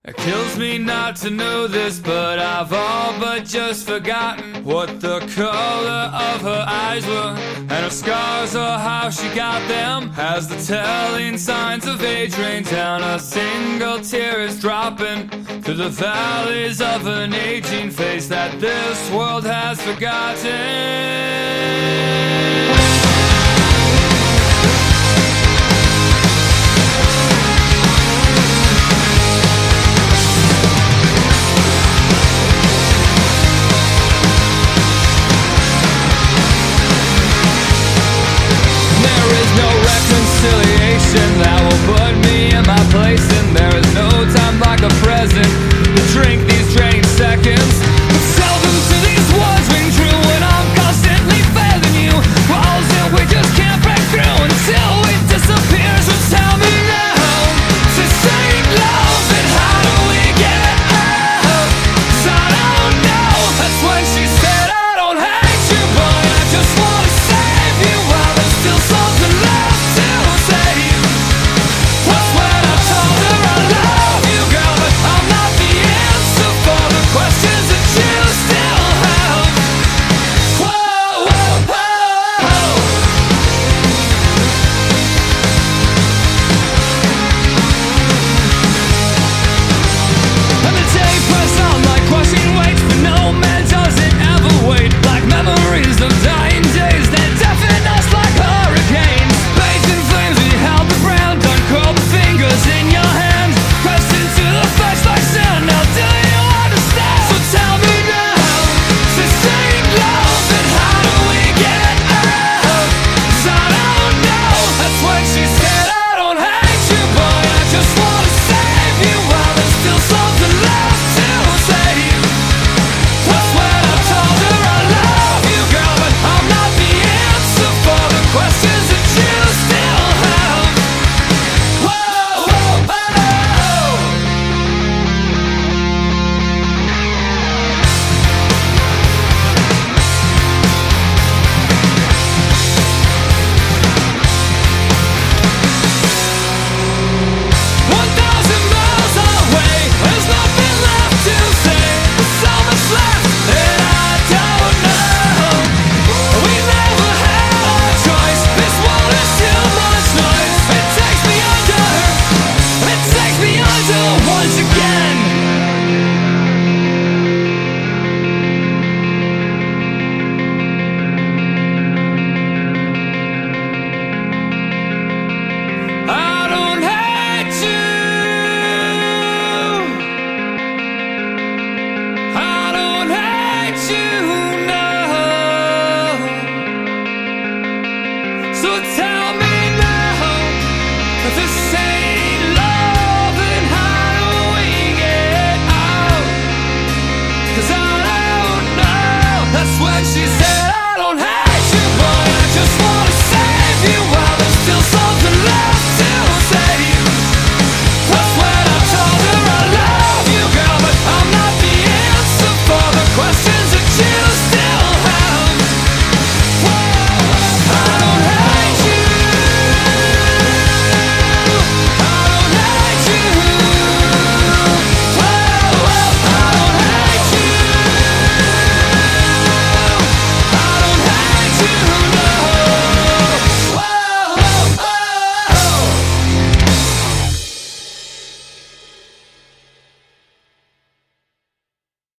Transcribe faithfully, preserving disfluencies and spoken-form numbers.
It kills me not to know this, but I've all but just forgotten what the color of her eyes were, and her scars or how she got them. As the telling signs of age rain down, a single tear is dropping through the valleys of an aging face that this world has forgotten. Reconciliation that will put me in my place, and there is no time like the present